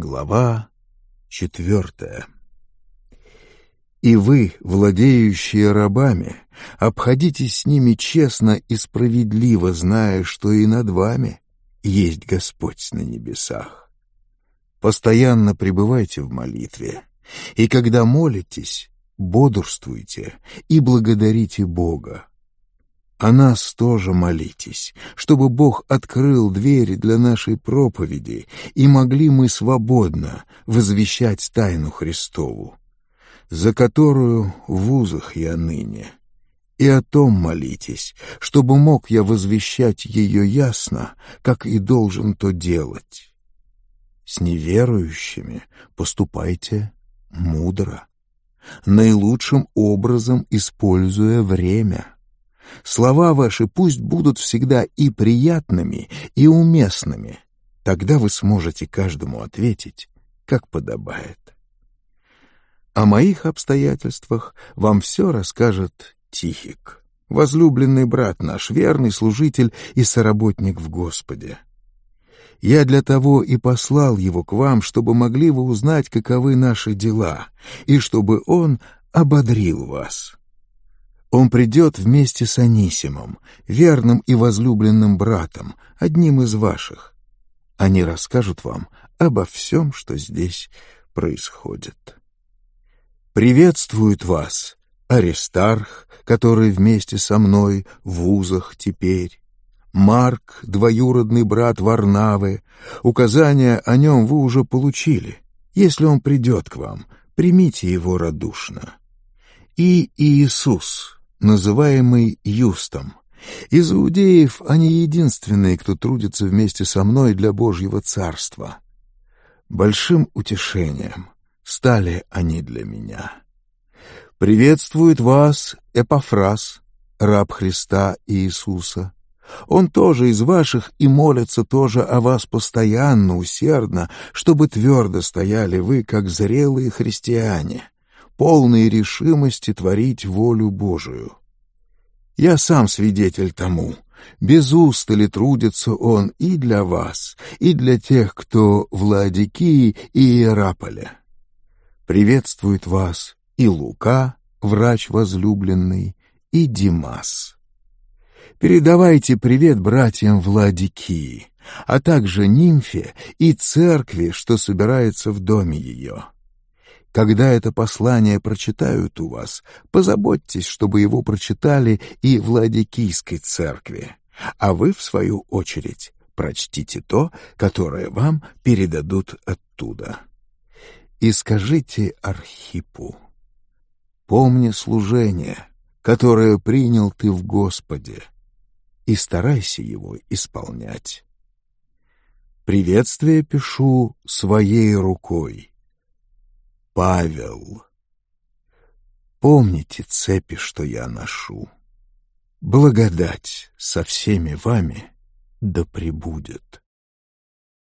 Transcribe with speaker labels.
Speaker 1: Глава 4. «И вы, владеющие рабами, обходитесь с ними честно и справедливо, зная, что и над вами есть Господь на небесах. Постоянно пребывайте в молитве, и когда молитесь, бодрствуйте и благодарите Бога. О нас тоже молитесь, чтобы Бог открыл двери для нашей проповеди, и могли мы свободно возвещать тайну Христову, за которую в узах я ныне. И о том молитесь, чтобы мог я возвещать ее ясно, как и должен то делать. С неверующими поступайте мудро, наилучшим образом используя время. Слова ваши пусть будут всегда и приятными, и уместными. Тогда вы сможете каждому ответить, как подобает. О моих обстоятельствах вам все расскажет Тихик, возлюбленный брат наш, верный служитель и соработник в Господе. Я для того и послал его к вам, чтобы могли вы узнать, каковы наши дела, и чтобы он ободрил вас. Он придет вместе с Анисимом, верным и возлюбленным братом, одним из ваших. Они расскажут вам обо всем, что здесь происходит. Приветствует вас Аристарх, который вместе со мной в узах теперь, Марк, двоюродный брат Варнавы. Указания о нем вы уже получили. Если он придет к вам, примите его радушно. И Иисус, называемый Юстом. Из иудеев они единственные, кто трудится вместе со мной для Божьего Царства. Большим утешением стали они для меня. Приветствует вас Эпафрас, раб Христа Иисуса. Он тоже из ваших и молится тоже о вас постоянно, усердно, чтобы твердо стояли вы, как зрелые христиане, полные решимости творить волю Божию. Я сам свидетель тому. Без устали трудится он и для вас, и для тех, кто в Лаодикии и Иераполе. Приветствует вас и Лука, врач возлюбленный, и Димас. Передавайте привет братьям в Лаодикии, а также Нимфе и церкви, что собирается в доме ее. Когда это послание прочитают у вас, позаботьтесь, чтобы его прочитали и в Лаодикийской церкви, а вы, в свою очередь, прочтите то, которое вам передадут оттуда. И скажите Архипу: помни служение, которое принял ты в Господе, и старайся его исполнять. Приветствие пишу своей рукой. Павел. Помните цепи, что я ношу. Благодать со всеми вами да пребудет.